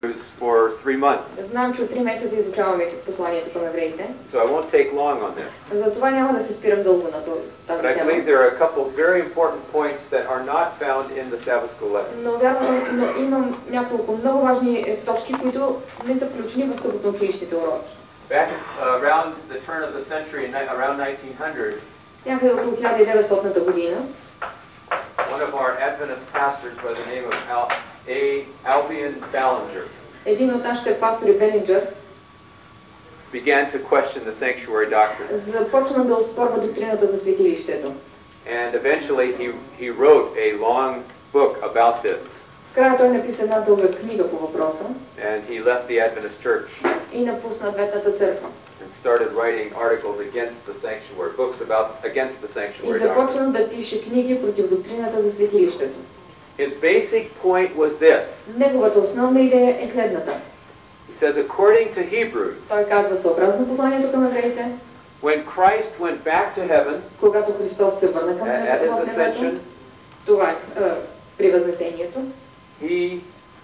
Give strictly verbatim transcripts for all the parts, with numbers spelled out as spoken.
for three months. Знам, че от три месеца изучаваме посланието към евреите. So I won't take long on this. Затова няма да се спирам дълго на тази But I тема. believe there are a couple of very important points that are not found in the Sabbath school lesson. Но вярвам, но имам няколко много важни точки, които не са включени в съботно-училищните уроци. Back uh, around the turn of the century, around nineteen hundred, някъде около хиляда и деветстотната година, one of our Adventist pastors by the name of Al, A. Albion Ballinger един от нашите пастори Белинджер began to question the sanctuary doctrine. започна да оспорва доктрината за светилището. And eventually he, he wrote a long book about this. В края той написа една дълга книга по въпроса. And he left the Adventist church. И напусна Адвентната църква. And started writing articles against the sanctuary, books about against the sanctuary И doctrine. започна да пише книги против доктрината за светилището. His basic point was this. Неговата основна идея е следната. He says, according to Hebrews, Той казва съобразно посланието към евреите, when Christ went back to heaven, когато Христос се върна към at his ascension, небето, това е при възнесението, he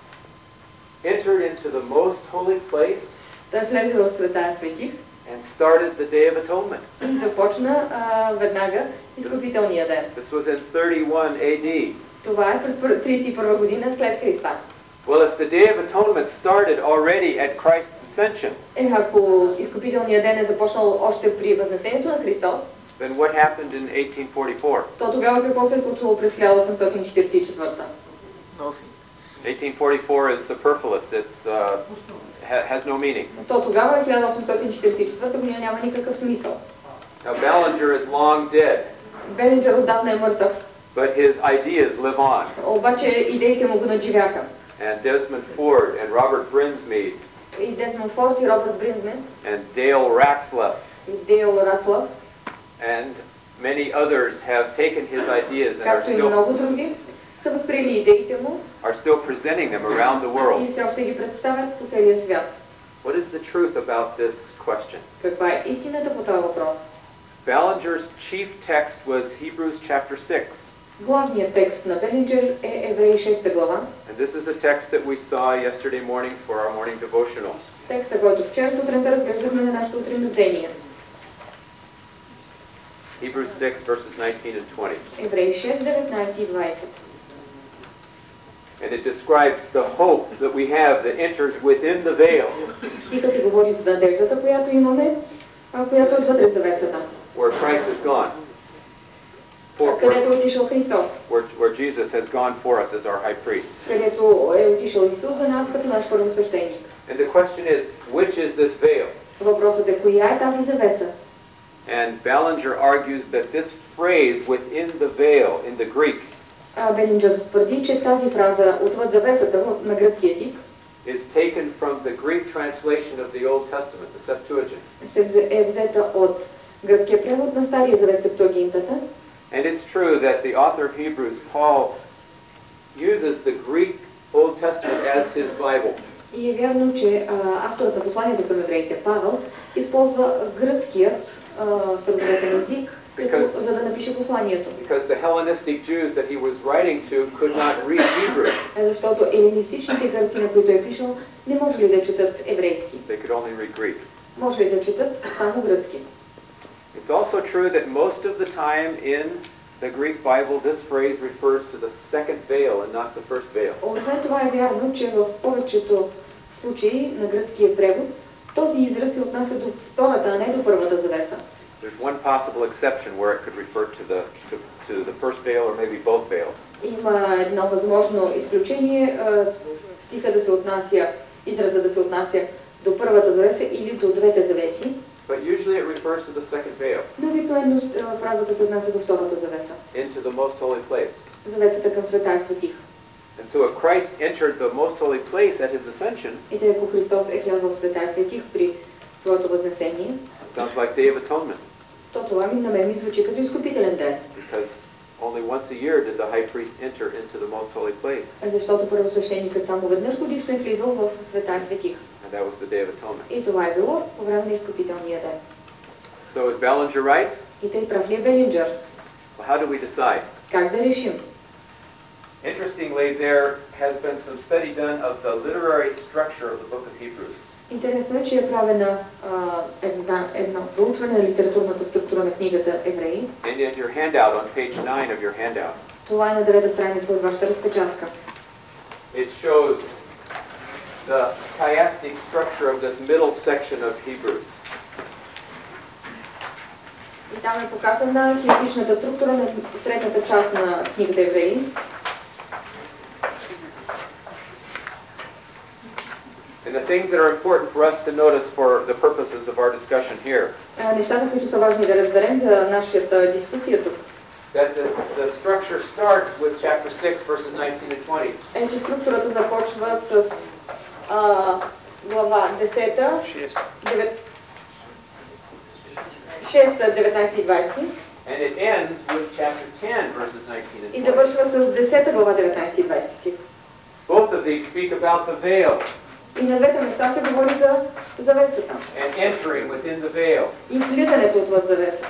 entered into the most holy place той влезе в Светая Светих and started the Day of Atonement. и започна а, веднага изкупителния ден. This was in thirty-one A D. Това е през тридесет и първа година след Христа. Well, if the Day of Atonement started already at Christ's ascension, Е, ако изкупителният ден е започнал още при възнесението на Христос, then what happened in eighteen forty-four? то тогава какво се е случило през хиляда осемстотин четиридесет и четвърта? eighteen forty-four is superfluous. It's uh, ha has no meaning. То тогава хиляда осемстотин четиридесет и четвърта година няма никакъв смисъл. Now Ballinger is long dead, Белинджер отдавна е мъртъв, but his ideas live on. обаче идеите му го надживяха. And Desmond Ford and Robert Brinsmead И Десмонд Форд и Робърт Бринсмен and Dale Ratzlaff и Дейл Рацлав, and many others have taken his ideas and are както и still много други, са възприели идеите му are still presenting them around the и world. все още ги представят по целия свят. What is the truth about this question? Каква е истината по този въпрос? Ballinger's chief text was Hebrews chapter six. Главният текст на Белинджер е Евреи шеста глава. And this is a text that we saw yesterday morning for our morning devotional. Текста, който вчера сутринта разглеждахме на нашето утринно бдение. Hebrews six verses nineteen and twenty. Евреи шест, деветнайсет и двайсет. And it describes the hope that we have that enters within the veil, Стихът се говори за надеждата, която имаме, а която е вътре завесата. where Christ is gone. For, Където where, е отишъл Христос. where, where Jesus has gone for us as our high priest. Където е отишъл Исус за нас като наш първосвещеник. And the question is, which is this veil? Въпросът е, коя е тази завеса? And Ballinger argues that this phrase within the veil in the Greek А Белинджер твърди, че тази фраза отвъд завесата на гръцки език is taken from the Greek translation of the Old Testament, the Septuagint. се е взета от гръцкия превод на Стария завет Септуагинтата. And it's true that the author of Hebrews, Paul, uses the Greek Old Testament as his Bible. И е вярно, че а, авторът на посланието към евреите Павел използва гръцкият старозаветен език, Because, за да напише посланието. because the Hellenistic Jews that he was writing to could not read Hebrew. Защото еленистичните гърци, на които е пишал, не може ли да четат еврейски? They could only read Greek. Може ли да четат само гръцки? It's also true that most of the time in the Greek Bible this phrase refers to the second veil and not the first veil. Освен това е вярно, че в повечето случаи на гръцкия превод този израз се отнася до втората, а не до първата завеса. There's one possible exception where it could refer to the to, to the first veil or maybe both veils. Има едно възможно изключение, стиха да се отнася, израза да се отнася до първата завеса или до двете завеси. But usually it refers to the second veil. Но обикновено фразата се отнася до втората завеса. Into the most holy place. Завесата към Светая Светих. And so if Christ entered the most holy place at his ascension, И тъй ако Христос е влязъл в Светая Светих при своето възнесение, it sounds like Day of Atonement. то това ми на мен ми звучи като изкупителен ден. Because only once a year did the high priest enter into the most holy place. Защото първосвещеникът само веднъж годишно е влизал в Светая Светих. And that was the Day of Atonement. И това е било по време на изкупителния ден. So is Ballinger right? И тъй прав ли е Белинджер? Well, how do we decide? Как да решим? Interestingly, there has been some study done of the literary structure of the book of Hebrews. Интересно е, че е правена а, една, едно проучване на литературната структура на книгата Евреи. And in your handout on page nine of your handout. Това е на девета страница от вашата разпечатка. It shows the chiastic structure of this middle section of Hebrews. И там е показана хиерархичната структура на средната част на книгата Евреи. And the things that are important for us to notice for the purposes of our discussion here. Нещата, които са важни да разберем за нашата дискусия тук. That the, the structure starts with chapter six, verses nineteen to twenty. Е, че структурата започва с а, глава десета, шеста, деветнайсета и двайсета. And it ends with chapter ten, verses nineteen and И twenty. завършва с десета глава, деветнайсета и двайсета стих. Both of these speak about the veil. И на двете места се говори за завесата. And entering within the veil. И влизането отвъд завесата.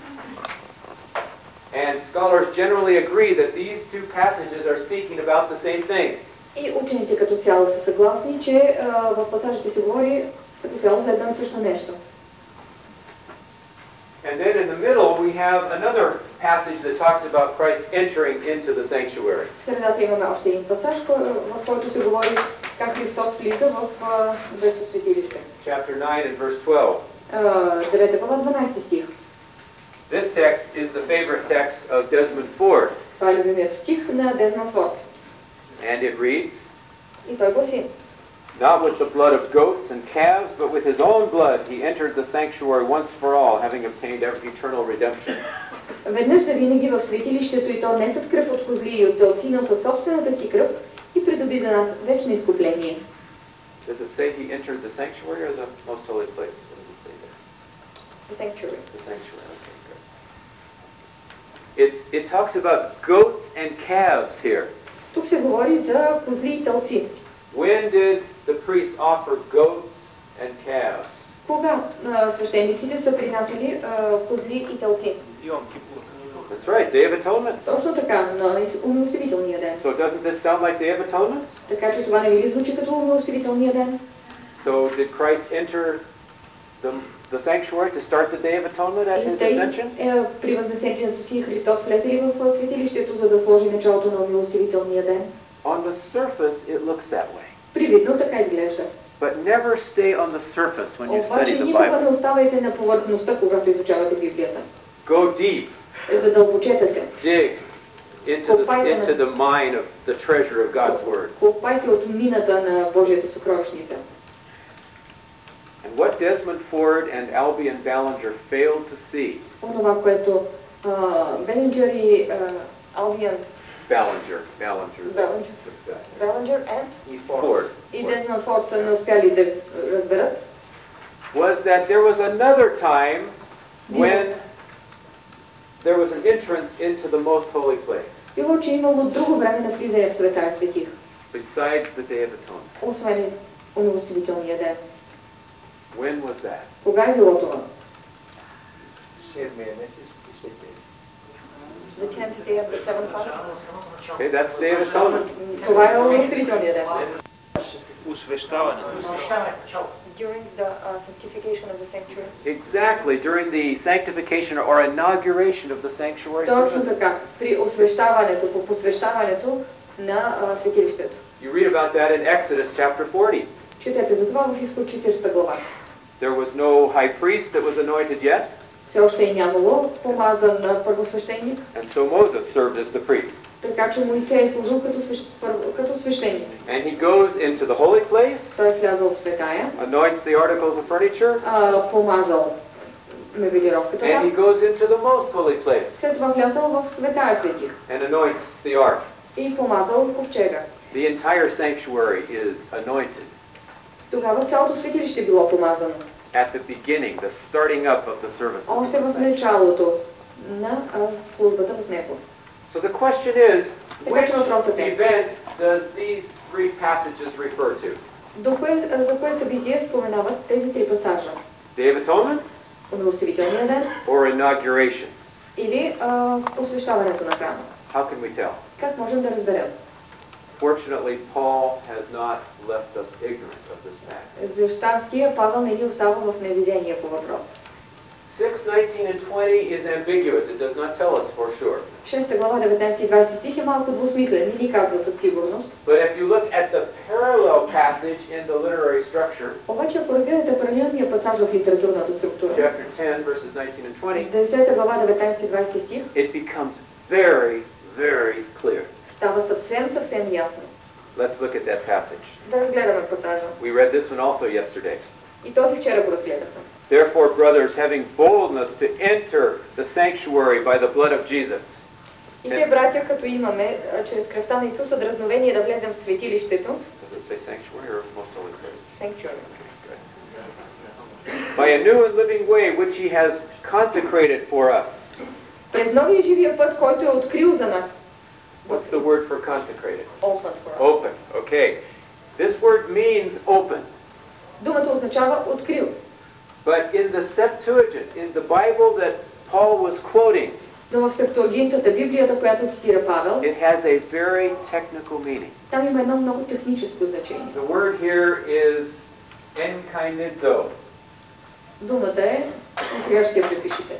And scholars generally agree that these two passages are speaking about the same thing. И учените като цяло са съгласни, че а, в пасажите се говори като цяло за едно и също нещо. And then in the middle we have another passage that talks about Christ entering into the sanctuary. В средата имаме още един пасаж, в който се говори как Христос влиза в Божието светилище. Chapter nine and verse twelve. девета глава, дванайсети стих. This text is the favorite text of Desmond Ford. Това е любимият стих на Дезмонд Форд. And it reads, И той гласи: Not with the blood of goats and calves, but with his own blood he entered the sanctuary once for all, having obtained eternal redemption. Веднъж за винаги в светилището, и то не с кръв от козли и от телци, но със собствената си кръв, и придоби за нас вечно изкупление. Does it say he entered the sanctuary or the most holy place? What does it say there? The sanctuary. The sanctuary, okay, good. It's, it talks about goats and calves here. Тук се говори за козли и телци. When did the priest offer goats and calves? Кога а, свещениците са принасяли а, козли и телци? That's right, Day of Atonement. Точно така, на умилостивителния ден. So doesn't this sound like Day of Atonement? Така че това не ви ли звучи като умилостивителния ден? So did Christ enter the, the sanctuary to start the Day of Atonement at his ascension? Е, при възнесението си Христос влезе ли в светилището, за да сложи началото на умилостивителния ден? On the surface it looks that way. Привидно така изглежда. But never stay on the surface when you study Обаче the никога не Bible. оставайте на повърхността, когато изучавате Библията. Go deep. Задълбочете се. Dig into the, into the mine of the treasure of God's Word. Копайте от мината на Божието съкровищница. And what Desmond Ford and Albion Ballinger failed to see. Онова, което Белинджер и Албиан Ballinger, Ballinger, Ballinger, Ballinger and Ford. И Desmond Форд не успяли да разберат. Was that there was another time when there was an entrance into the most holy place. Било, че имало друго време на влизане в Светая Светих. Besides the Day of Atonement. Освен умилостивителния ден. When was that? Кога е било това? Седмия месец и септември. The tenth day of the seventh month. Okay, that's Day of Atonement. Това е умилостивителния ден. Освещаване. During the uh, sanctification of the sanctuary. Exactly, during the sanctification or inauguration of the sanctuary Точно services. така, при освещаването, по посвещаването на uh, светилището. You read about that in Exodus chapter forty. Четете за това в Изход четиридесета глава. There was no high priest that was anointed yet. Все още е нямало помазан на първосвещеник. And so Moses served as the priest. Така че Моисей е служил като, свещ... като свещеник. And he goes into the holy place, Той е влязал в светая, anoints the articles of furniture, а, помазал мебелировката, and he goes into the most holy place след това влязал в Светая Светих and anoints the ark. и помазал ковчега. The entire sanctuary is anointed Тогава цялото светилище било помазано. at the beginning, the starting up of the services. of Още the в sanctuary. началото на а, службата в него. So the question is, which event does these three passages refer to? До кое, за кое събитие споменават тези три пасажа? Day of Atonement Умилостивителния ден or inauguration? или а, посвещаването на храма? How can we tell? Как можем да разберем? Fortunately, Paul has not left us ignorant of this fact. За щастие, Павел не ни остава в неведение по въпроса. six, nineteen, and twenty is ambiguous. It does not tell us for sure. шеста глава, деветнайсети и двайсети стих е малко двусмислен, не ни казва със сигурност. But if you look at the parallel passage in the literary structure, Обаче, ако разгледате паралелния пасаж в литературната структура, chapter ten, verses nineteen and twenty, десета глава, деветнайсети и двайсети стих, it becomes very, very clear. става съвсем, съвсем ясно. Let's look at that passage. Да разгледаме пасажа. We read this one also yesterday. И този вчера го разгледахме. Therefore, brothers, having boldness to enter the sanctuary by the blood of Jesus. И те, братя, като имаме а, чрез кръвта на Исуса дразновение да влезем в светилището, Does it say sanctuary or most holy place? sanctuary, By a new and living way which he has consecrated for us. през новия живия път, който е открил за нас. What's the word for consecrated? Open for us. Open. Okay. This word means open. Думата означава открил. But in the Septuagint, in the Bible that Paul was quoting, Но в Септуагинтата, Библията, която цитира Павел, it has a very technical meaning. там има едно много техническо значение. The word here is enkainizo. Думата е, и сега ще я препишете.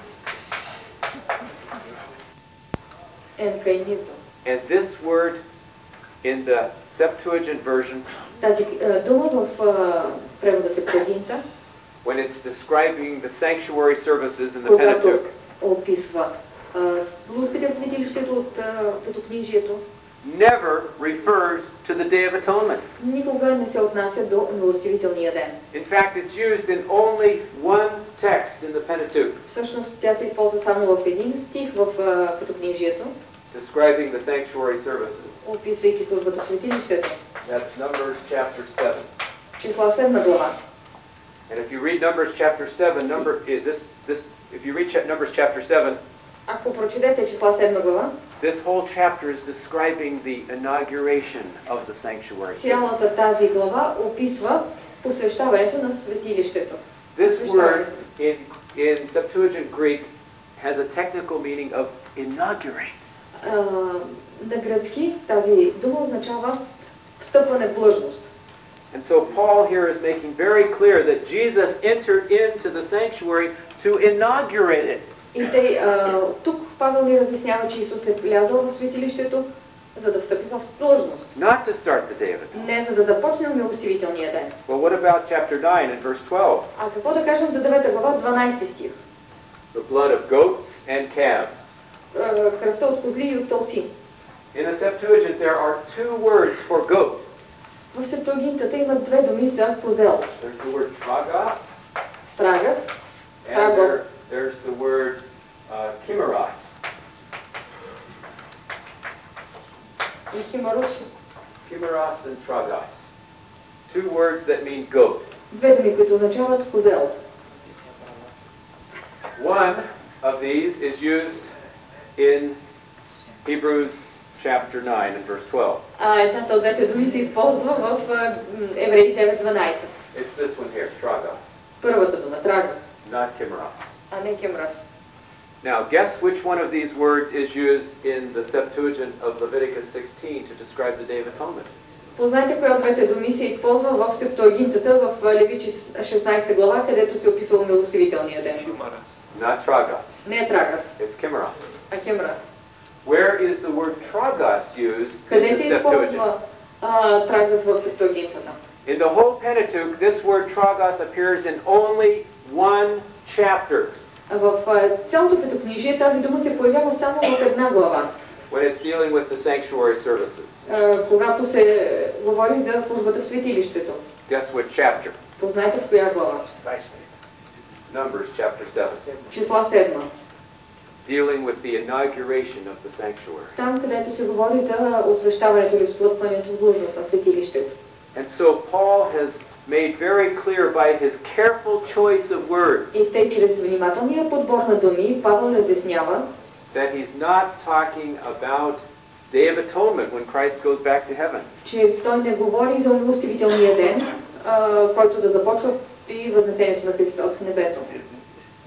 Енкайнизо. And this word in the Septuagint version, Тази е, дума в е, превода Септуагинта, when it's describing the sanctuary services in the когато Pentateuch, описва е, службите в светилището от е, Петокнижието, never refers to the Day of Atonement. никога не се отнася до милостивителния ден. In fact, it's used in only one text in the Pentateuch, Всъщност тя се използва само в един стих в е, Петокнижието, describing the sanctuary services. описвайки службата в светилището. That's Numbers chapter seven. Числа седма глава. And if you read Numbers chapter seven, number is this this if you read cha- Numbers chapter seven, Ако прочетете числа седма глава, this whole chapter is describing the inauguration of the sanctuary цялата services. тази глава описва посвещаването на светилището. This word in in Septuagint Greek has a technical meaning of inaugurate. А, на гръцки тази дума означава встъпване в длъжност. And so Paul here is making very clear that Jesus entered into the sanctuary to inaugurate it. И тъй, а, тук Павел ни разяснява, че Исус е влязъл в светилището, за да встъпи в длъжност. Not to start the day of atonement. Не за да започне милостивителния ден. Well, what about chapter nine and verse twelve? А какво да кажем за девета глава, дванайсети стих? The blood of goats and calves. А, кръвта от козли и от тълци. In the Septuagint, there are two words for goat. В Септуагинтата има две думи за козел. There's the word tragos, Трагас and there, there's the word uh, chimeros. и химарус. Chimeros and tragos. Two words that mean goat. Две думи, които означават козел. One of these is used in Hebrews chapter nine and verse twelve. А едната от двете думи се използва в а, м, Евреи девет дванайсет. It's this one here, tragos, Първата дума, трагос, not chimeros. а не химрас. Now, guess which one of these words is used in the Septuagint of Leviticus sixteen to describe the Day of Atonement? Познайте коя от двете думи се използва в Септуагинтата в Левичи шестнайсета глава, където се описва милостивителния ден. Not tragos. Не е трагас, It's chimeros. а химрас. Where is the word tragos used in Къде the се Septuagint? използва а, трагас в Септуагинтата? In the whole Pentateuch, this word tragos appears in only one chapter. В а, цялото Петокнижие тази дума се появява само в една глава, When it's dealing with the sanctuary services. а, когато се говори за службата в светилището. Guess what chapter? Познайте в коя глава? Numbers chapter seven. Числа седма. Dealing with the inauguration of the sanctuary. Там, където се говори за освещаването или встъпването в длъжност на светилището. And so Paul has made very clear by his careful choice of words И тъй, чрез внимателния подбор на думи, Павел разяснява, that he's not talking about Day of Atonement when Christ goes back to heaven. че той не говори за милостивителния ден, а, който да започва при възнесението на Христос в небето.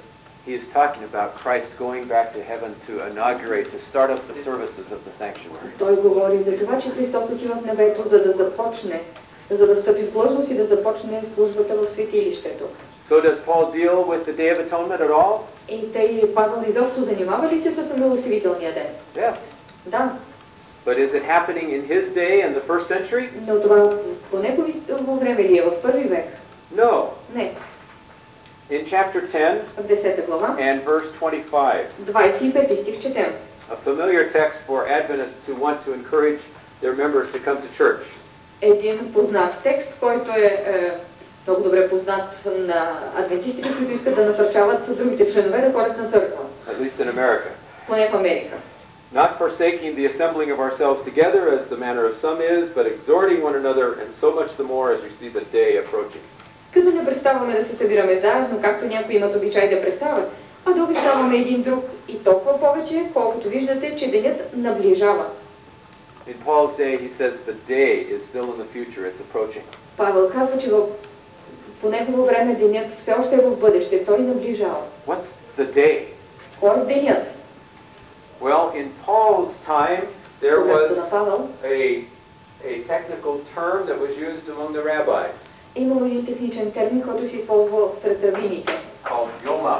he is talking about Christ going back to heaven to inaugurate, to start up the services of the sanctuary. Той говори за това, че Христос отива в небето, за да започне, за да стъпи в длъжност и да започне службата в светилището. So does Paul deal with the Day of Atonement at all? И тъй Павел изобщо занимава ли се с умилостивителния ден? Yes. Да. But is it happening in his day in the first century? Но това по негово време ли е в първи век? No. Не. In chapter ten В десета глава, and verse twenty-five, двадесет и пети стих четем. a familiar text for Adventists who want to encourage their members to come to church. Един познат текст, който е, е много добре познат на адвентистите, които искат да насърчават другите членове да ходят на църква. At least in America. Поне в Америка. Not forsaking the assembling of ourselves together as the manner of some is, but exhorting one another, and so much the more as we see the day approaching. Като не преставаме да се събираме заедно, както някои имат обичай да престават, а да обещаваме един друг и толкова повече, колкото виждате, че денят наближава. In Paul's day, he says the day is still in the future, it's approaching. Павел казва, че в, по негово време денят все още е в бъдеще, той наближава. What's the day? Кой е денят? Well, in Paul's time, there Когато на was Павел a, a technical term that was used among the rabbis. имало един техничен термин, който се използва сред равините. It's called Yoma.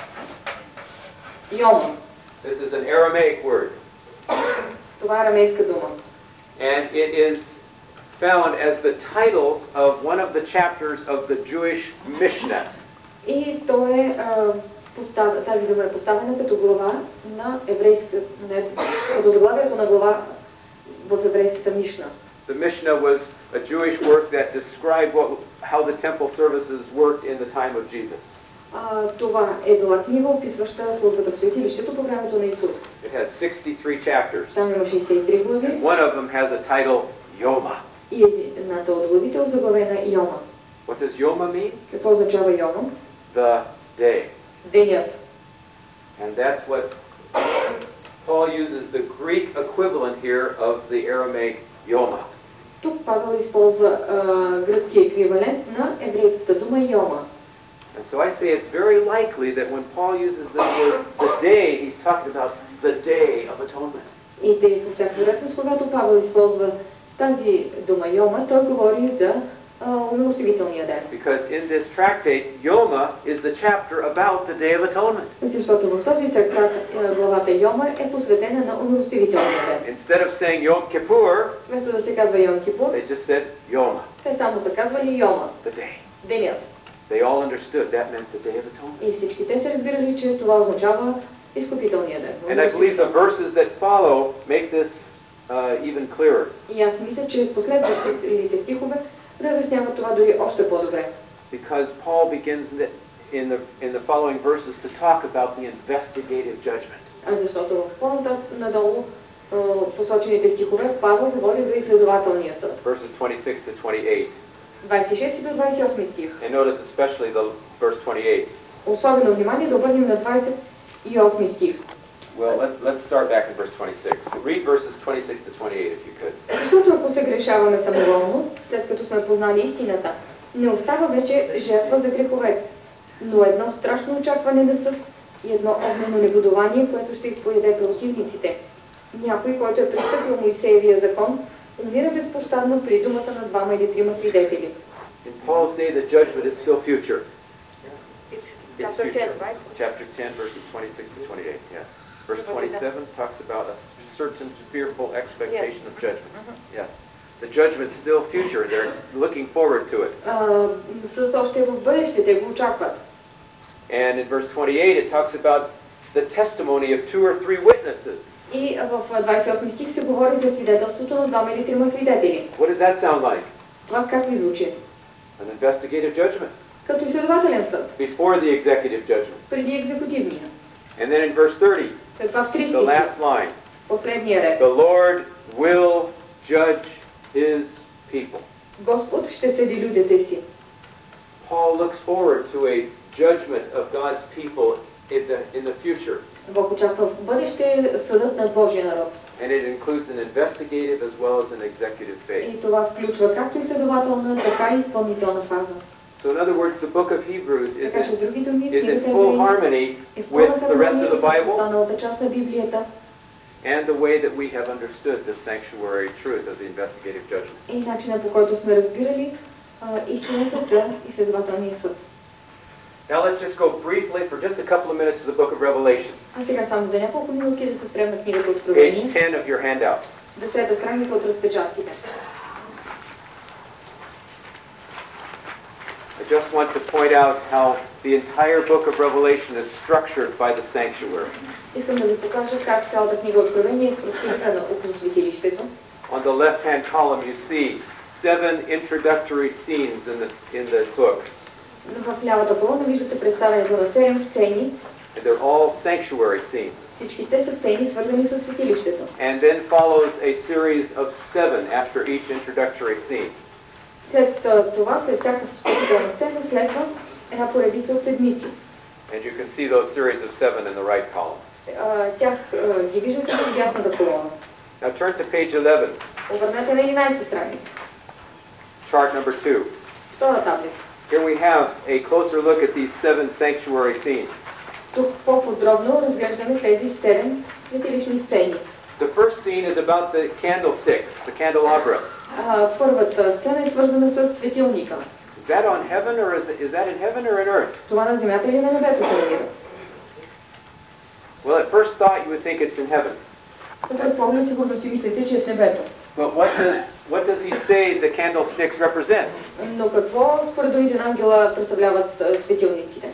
Йом. This is an Aramaic word, Това е арамейска дума. and it is found as the title of one of the chapters of the Jewish Mishnah. И то е, а, постав... тази дума е поставена като глава на еврейска, не, като заглавието на глава в еврейската Мишна. The Mishnah was a Jewish work that described what, how the temple services worked in the time of Jesus. А, това е била книга, описваща службата в светилището по времето на Исус. It has sixty-three chapters. Там има шейсет и три глави And one of them has a title, Yoma. и едната от главите е озаглавена Йома. What does Yoma mean? Какво означава Йома? The day. Денят. And that's what Paul uses the Greek equivalent here of the Aramaic Yoma. Тук Павел използва а, гръцки еквивалент на еврейската дума Йома. And so I say it's very likely that when Paul uses this word, the day, he's talking about the day of atonement. И тъй по всяка вероятност, когато Павел използва тази дума Йома, той говори за умилостивителния ден. Because in this tractate, Yoma is the chapter about the Day of Atonement. Защото в този трактат главата Йома е посветена на умилостивителния ден. Instead of saying Yom Kippur, Вместо да се казва Йом Кипур, they just said Yoma, те само са казвали Йома, the day. денят. They all understood that meant the Day of Atonement. И всички те са разбирали, че това означава изкупителния ден. And I believe the verses that follow make this uh, even clearer. И аз мисля, че последващите стихове разясняват това дори още по-добре. Because Paul begins in the, in the following verses to talk about the investigative judgment. А защото в по-надолу посочените стихове Павел говори за изследователния съд. Verses twenty-six to twenty-eight. двадесет и шести до двадесет и осми стих. And notice especially the verse twenty-eight. Особено внимание да обърнем на двадесет и осми стих. Well, let's, let's start back in verse twenty-six. Read verses twenty-six to twenty-eight if you could. Защото ако се грешаваме самоволно, след като сме познали истината, не остава вече жертва за греховете, но едно страшно очакване на съд и едно огнено негодование, което ще изповеде противниците. Някой, който е пристъпил Моисеевия закон, умира безпощадно при думата на двама или трима свидетели. In Paul's day, the judgment is still future. It's Chapter future. ten, right? Chapter ten, verses twenty-six to twenty-eight, yes. Verse twenty-seven talks about a certain fearful expectation of judgment. Yes. The judgment's still future. They're looking forward to it. Съд още е в бъдеще, те го очакват. And in verse twenty-eight, it talks about the testimony of two or three witnesses. И в двадесет и осми стих се говори за свидетелството на двама или трима свидетели. What does that sound like? Това как ви звучи? An investigative judgment. Като изследователен съд. Before the executive judgment. Преди екзекутивния. And then in verse thirty, След това в тридесети the стих. last line. Последния ред. The Lord will judge his people. Господ ще съди людите си. Paul looks forward to a judgment of God's people in the, in the future. Бог очаква в бъдеще съдът над Божия народ. And it includes an investigative as well as an executive И phase. това включва както изследователна, така и изпълнителна фаза. So in other words, the book of Hebrews is Така че, in, други думи, is in книгата full Евреи harmony е в with пълна the rest of хармония the с Bible останалата част на Библията and the way that we have understood the sanctuary truth of the investigative judgment. и начина, по който сме разбирали а, истината за изследователния съд. Now let's just go briefly for just a couple of minutes to the book of Revelation, А сега само за няколко минутки да се спрем на книгата page Откровение, ten of your handouts. десета страница от разпечатките. I just want to point out how the entire book of Revelation is structured by the sanctuary. Искам да ви покажа как цялата книга Откровение е структурирана около светилището. On the left-hand column you see seven introductory scenes in, this, in the book. В лявата колона виждате представянето на седем сцени. And they're all sanctuary scenes. Всички те са сцени, свързани с светилището. And then follows a series of seven after each introductory scene. След а, това, след всяка встъпителна сцена, следва една поредица от седмици. And you can see those series of seven in the right column. А, тях а, ги виждате в дясната колона. Now turn to page eleven, Обърнете на единадесета страница. chart number two. Втора таблица. Here we have a closer look at these seven sanctuary scenes. Тук по-подробно разглеждаме тези седем светилищни сцени. The first scene is about the candlesticks, the candelabra. А, първата сцена е свързана с светилника. Is that on heaven or is, it, is that in heaven or in earth? Това на земята или на небето се намира? Well, at first thought you would think it's in heaven. На пръв поглед сигурно си мислите, че е в небето. But what does, what does he say the candlesticks represent? Но какво според думите на ангела представляват а, светилниците?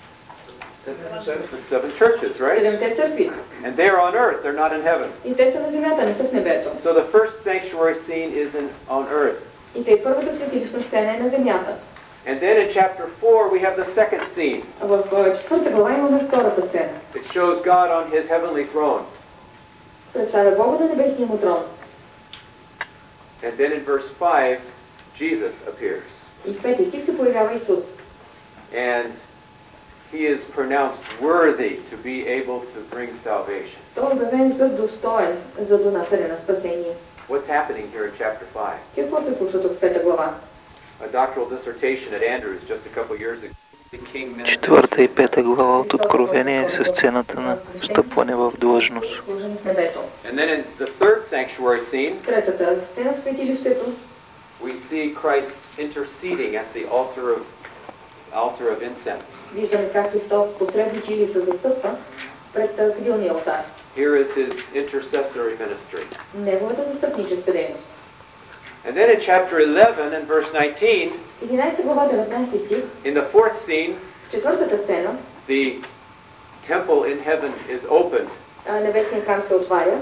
The seven churches, right? Седемте църкви. And they're on earth, they're not in heaven. И те са на земята, не са в небето. So the first sanctuary scene is in, on earth. И тъй първата светилищна сцена е на земята. And then in chapter four we have the second scene. А в а, четвърта глава имаме втората сцена. It shows God on his heavenly throne. Представя Бога на небесния му трон. And then in verse five, Jesus appears. И в пети стих се появява Исус. And he is pronounced worthy to be able to bring salvation. Той е обявен за достоен за донасене на спасение. What's happening here in chapter five? Какво се случва тук в пета глава? A doctoral dissertation at Andrews just a couple years ago. Четвърта и пета глава от Откровение е сцената на встъпване в длъжност. Служени в небето. And then in the third sanctuary scene, Третата сцена в светилището we see Christ interceding at the altar of altar of incense. виждаме как Христос посредничи или се застъпва пред а, кадилния алтар. Here is his intercessory ministry. Неговата застъпническа дейност. And then in chapter eleven and verse nineteen, единадесета глава, деветнадесети стих, in the fourth scene, в четвъртата сцена, the temple in heaven is opened а, небесният храм се отваря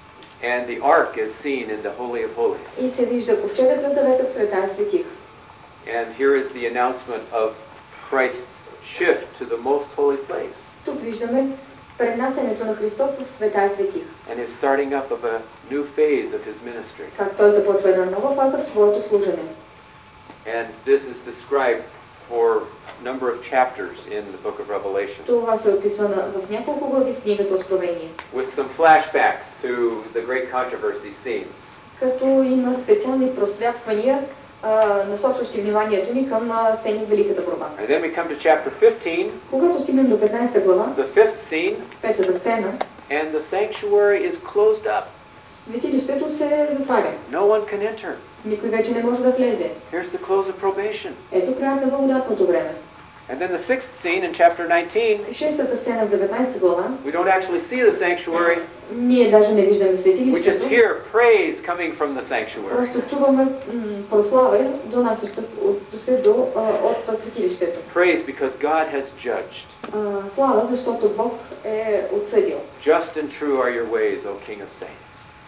and the ark is seen in the Holy of Holies. и се вижда ковчегът на завета в Светая светих. And here is the announcement of Christ's shift to the most holy place Тук виждаме пренасенето на Христос в Светая светих. and his starting up of a new phase of his ministry. Как той започва една нова фаза в своето служене. And this is described for a number of chapters in the book of Revelation, Това се описва на- в няколко глави в книгата Откровение. with some flashbacks to the great controversy scenes. Като има специални просвятвания, а, насочващи вниманието ни към а, сцени в Великата борба. And then we come to chapter fifteen, Когато стигнем до петнадесета глава, the fifth scene, петата сцена, and the sanctuary is closed up. светилището се затваря. No one can enter. Никой вече не може да влезе. Here's the close of probation. Ето краят на благодатното време. And then the sixth scene in chapter nineteen, Шестата сцена в деветнадесета глава, we don't actually see the sanctuary, ние даже не виждаме we just светилището. hear praise coming from the sanctuary. Просто чуваме м, прослава, донасяща с- от- се до, а, от светилището. Praise because God has judged. А, слава, защото Бог е отсъдил. Just and true are your ways, O King of Saints.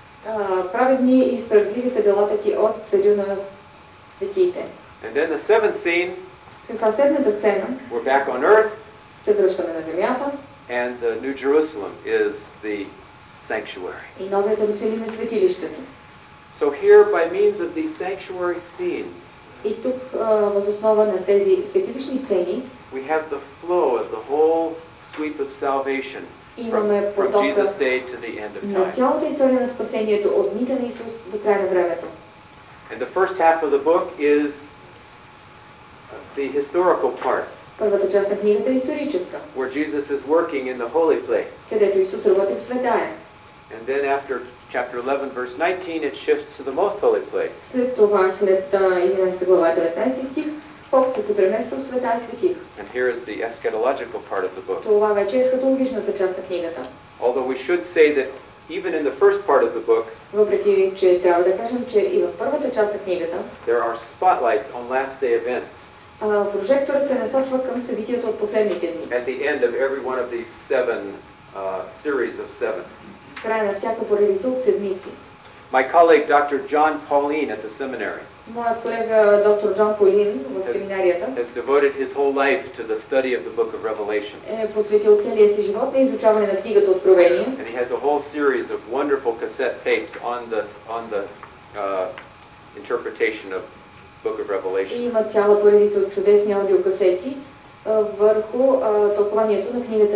А, праведни и справедливи са делата ти от Съдю на светиите. And then the seventh scene, След това седмата сцена we're back on earth, се връщаме на земята and the New Jerusalem is the sanctuary. и новият Иерусалим е светилището. So here, by means of these sanctuary scenes, И тук, а, въз основа на тези светилищни сцени, we have the flow of the whole sweep of salvation from, имаме from потока Jesus' day to the end of на time. цялата история на спасението от дните на Исус до края на времето. And the first half of the book is the historical part, Първата част на книгата е историческа, where Jesus is working in the holy place. където Исус работи в светая. And then after chapter eleven, verse nineteen, it shifts to the most holy place. След това, след а, единадесета глава, деветнадесети стих, фокусът се премества в Светая Светих. And here is the eschatological part of the book. Това вече е есхатологичната част на книгата. Although we should say that even in the first part of the book, Въпреки, че трябва да кажем, че и в първата част на книгата, there are spotlights on last day events а, прожекторът се насочва към събитията от последните дни. at the end of every one of these seven uh, series of seven. В края на всяка поредица от седмици. My colleague, Doctor John Pauline at the seminary, Моят колега доктор Джон Полин в семинарията has devoted his whole life to the study of the book of Revelation. е посветил целия си живот на изучаване на книгата Откровение. And he has a whole series of wonderful cassette tapes on the on the uh, interpretation of book of И Revelation. има цяла поредица от чудесни аудиокасети а, върху а, тълкованието на книгата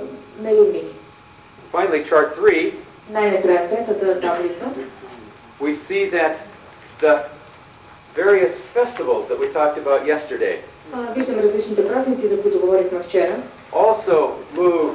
на Римляни. Finally, chart three, Най-накрая третата таблица. we see that the various festivals that we talked about yesterday А, виждаме различните празници, за които говорихме вчера. also move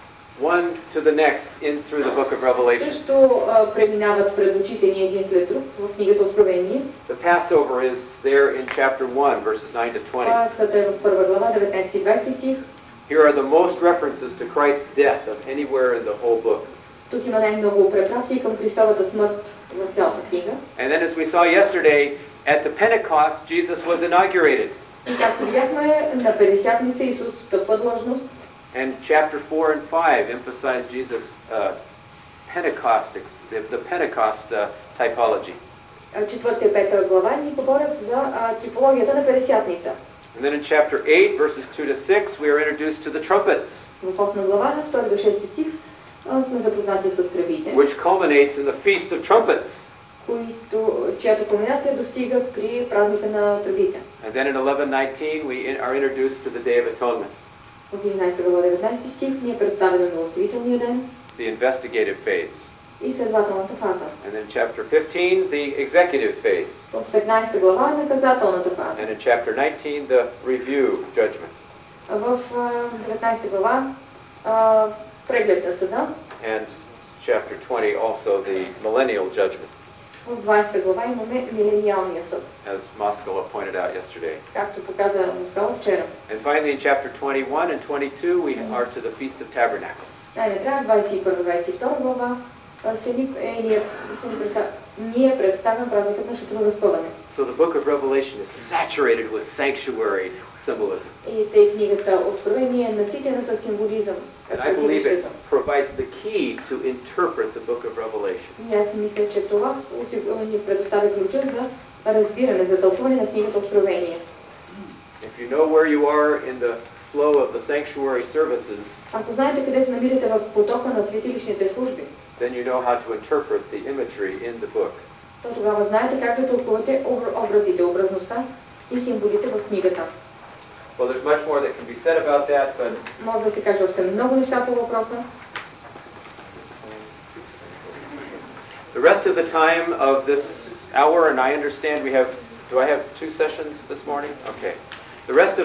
one to the next in through the book of Revelation. Също а, преминават пред очите ни един след друг в книгата Откровение. The Passover is there in chapter one, verses nine to twenty. Пасхата е в първа глава, деветнадесети и двадесети стих. Here are the most references to Christ's death of anywhere in the whole book. Тук има най-много препратки към Христовата смърт в цялата книга. And then as we saw yesterday, at the Pentecost, Jesus was inaugurated. И както видяхме, на Петдесятница Исус встъпва длъжност. And chapter four and five emphasize Jesus' uh, Pentecost, the, the Pentecost uh, typology. А, Четвърта и пета глава ни говорят за а, типологията на Петдесятница. And then in chapter eight, verses two to six, we are introduced to the trumpets, В осма глава, втори до шести стих, а, сме запознати с тръбите, which culminates in the Feast of Trumpets. които, чиято кулминация достига при празника на тръбите. And then in eleven nineteen, we in, are introduced to the Day of Atonement, В единадесета глава, деветнадесети стих, ни е представен милостивителния ден the investigative phase. и следователната фаза. And then chapter fifteen, the executive phase. В петнадесета глава наказателната фаза. And in chapter nineteen, the review judgment. В а, деветнадесета глава а, преглед на съда. And chapter twenty, also the millennial judgment, В двадесета глава имаме милениалния съд, as Moskala pointed out yesterday. както показа Москва вчера. And finally, in chapter twenty-one and twenty-two, we are to the Feast of Tabernacles. Най-накрая, двадесет и първа двадесет и втора глава, а, се ни, е, ние, се ни представя, ние представям празникът на Шатроразпъване. So the book of Revelation is saturated with sanctuary symbolism. И тъй книгата Откровение е наситена с символизъм. And I believe it provides the key to interpret the book of Revelation. И аз си мисля, че това уси- ни предоставя ключа за разбиране, за тълкуване на книгата Откровение. If you know where you are in the flow of the sanctuary services, Ако знаете къде се намирате в потока на светилищните служби, then you know how to interpret the imagery in the book. то тогава знаете как да тълкувате обр- образите, образността и символите в книгата. Well, there's much more that can be said about that, but Може да се каже още много неща по въпроса. the rest of the time of this hour, and I understand we have, do I have two sessions this morning? Okay. The rest of